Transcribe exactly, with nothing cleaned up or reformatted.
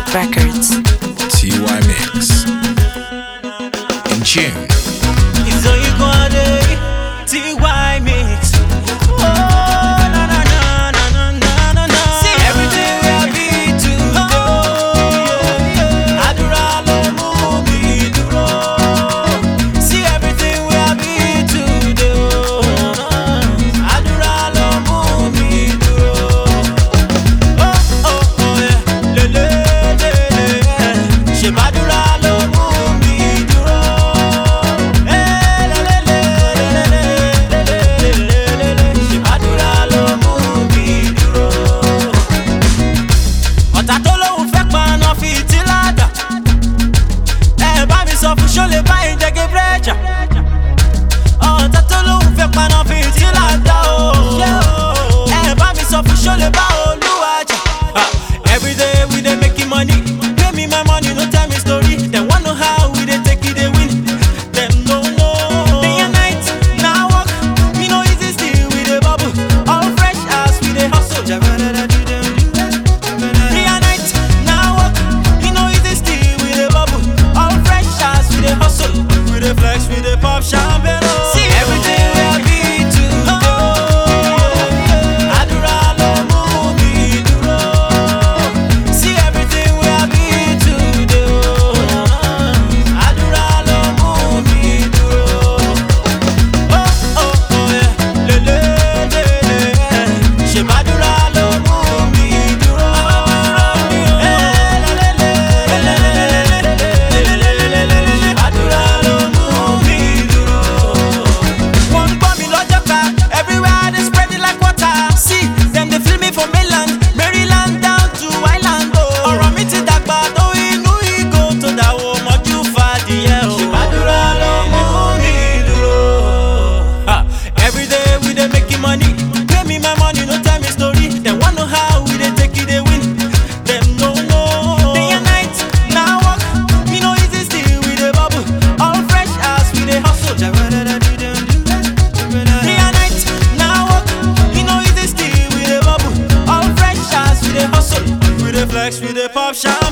Records. T Y Mix. In tune. It's all you gonna do. T Y Mix. Oh, na na na na na na na na. See everything we have been to do. Adura lo mú mi dúró. See everything we have been to do. Adura lo mú mi dúró. Oh oh oh yeah, le le le le. Ṣé bàdúrà lo mú mi dúró. Eh le le le le le le le le. Ṣé bàdúrà lo mú mi dúró. Ọ̀tá tó lóhùn fẹ́ paná fìtílà dà. Ẹ bá mi sọ fún ṣó lè bá ìjẹ́gẹ́ bírẹ́jà. Ọ̀tá tó lóhùn fẹ́ paná fìtílà dà o. Ẹ bá mi sọ fún ṣó lè bá Olúwa jà. Every day we dey making money. Pay me my money, no tell me story. Dem wan know how we dey take it, dey win. Dem no know. Day and night, na work. Me no easy still we dey bubble. All fresh as we dey hustle. Day and night, na work. Me no easy still we dey bubble. All fresh as we dey hustle. We dey flex, we dey pop champagne. See everything we have been to do. Adura lo mú mi dúró. See everything we have been to do. Adura lo mú mi dúró. Oh oh oh yeah, le le le le. Ṣé bàdúrà ló mú mi dúró. Eh le le le le le le le le. Ṣé bàdúrà ló mú mi dúró. Wọ́n gbọ́ mi lọ́jọ́ kan, everywhere they spread it like water. See, them they feel me from mainland, Maryland down to island. Oh, ọ̀rọ̀ mi ti dàgbà tó inú ìgò tó dáwọ́ mọ́jú fàdíyẹ o. Ṣé bàdúrà ló mú mi dúró. Ha, every day we dey making money. Pay me my money, no tell me story. Dem wan know how we dey take it, dey win. Dem no know. Day and night, na work. Me no easy still we dey bubble. All fresh as we dey hustle. Day and night, na work. Me no easy still we dey bubble. All fresh as we dey hustle. We dey flex, we dey pop champagne.